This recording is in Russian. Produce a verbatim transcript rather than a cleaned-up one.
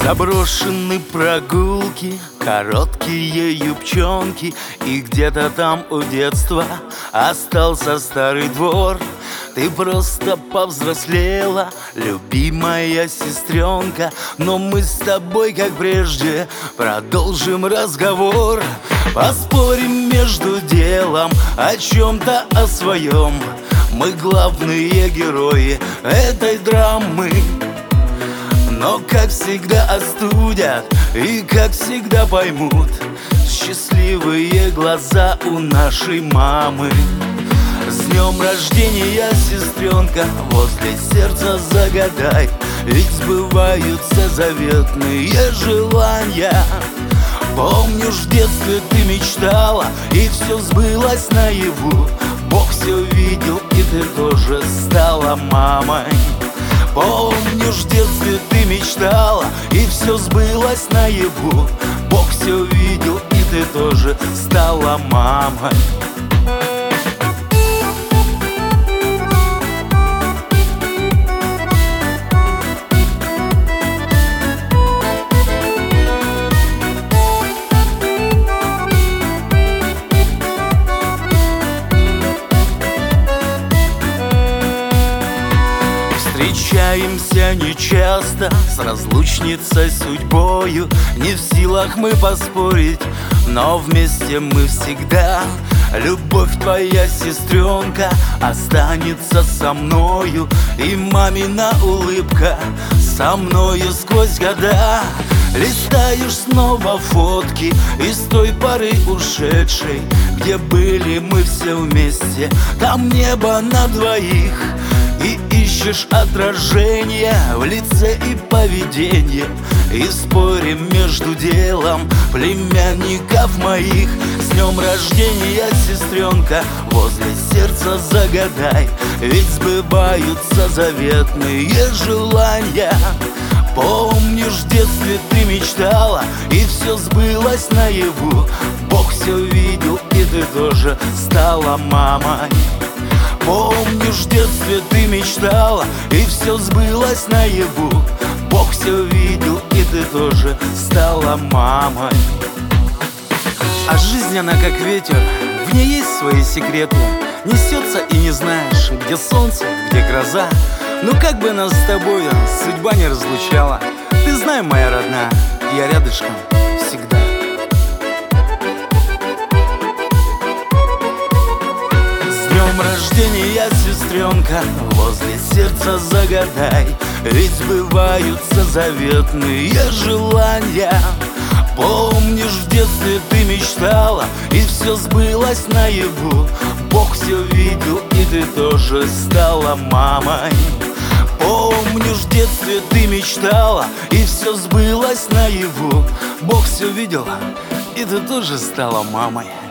Заброшены прогулки, короткие юбчонки, и где-то там у детства остался старый двор. Ты просто повзрослела, любимая сестренка, но мы с тобой, как прежде, продолжим разговор. Поспорим между делом о чем-то о своем. Мы главные герои этой драмы. Но, как всегда, остудят и, как всегда, поймут счастливые глаза у нашей мамы. С днем рождения, сестренка, возле сердца загадай, ведь сбываются заветные желания. Помнишь, в детстве ты мечтала, и все сбылось наяву. Бог все видел, и ты тоже стала мамой. Помнишь, в детстве ты мечтала, и все сбылось наяву. Бог все видел, и ты тоже стала мамой. Встречаемся нечасто с разлучницей судьбою. Не в силах мы поспорить, но вместе мы всегда. Любовь твоя, сестренка, останется со мною, и мамина улыбка со мною сквозь года. Листаешь снова фотки из той поры ушедшей, где были мы все вместе, там небо на двоих. И ищешь отражение в лице и поведении, и спорим между делом племянников моих. С днем рождения, сестренка, возле сердца загадай, ведь сбываются заветные желания. Помнишь, в детстве ты мечтала, и все сбылось наяву. Бог все видел, и ты тоже стала мамой. Помнишь, в детстве ты мечтала, и все сбылось наяву. Бог все видел, и ты тоже стала мамой. А жизнь, она как ветер, в ней есть свои секреты. Несется и не знаешь, где солнце, где гроза. Но как бы нас с тобой судьба не разлучала, ты знай, моя родная, я рядышком всегда. С днем рождения, сестренка, возле сердца загадай, ведь сбываются заветные желания. Помнишь, в детстве ты мечтала, и все сбылось наяву. Бог все видел, и ты тоже стала мамой. Помнишь, в детстве ты мечтала, и все сбылось наяву. Бог все видел, и ты тоже стала мамой.